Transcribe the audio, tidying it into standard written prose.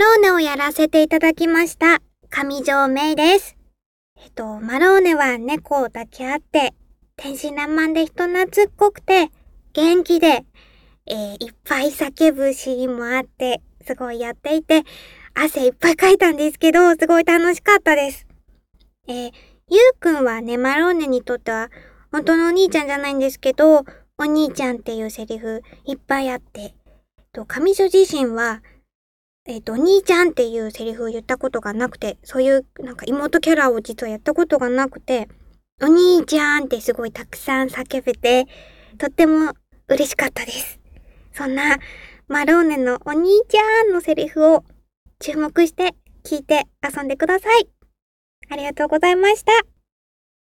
ローネをやらせていただきました。上条芽衣です。マローネは猫だけあって、天真爛漫で人懐っこくて、元気で、いっぱい叫ぶシーンもあって、すごいやっていて、汗いっぱいかいたんですけど、すごい楽しかったです。ゆうくんはね、マローネにとっては、本当のお兄ちゃんじゃないんですけど、お兄ちゃんっていうセリフいっぱいあって、上条自身は、お兄ちゃんっていうセリフを言ったことがなくて、そういうなんか妹キャラを実はやったことがなくて、お兄ちゃんってすごいたくさん叫べて、とっても嬉しかったです。そんなマローネのお兄ちゃんのセリフを注目して聞いて遊んでください。ありがとうございました。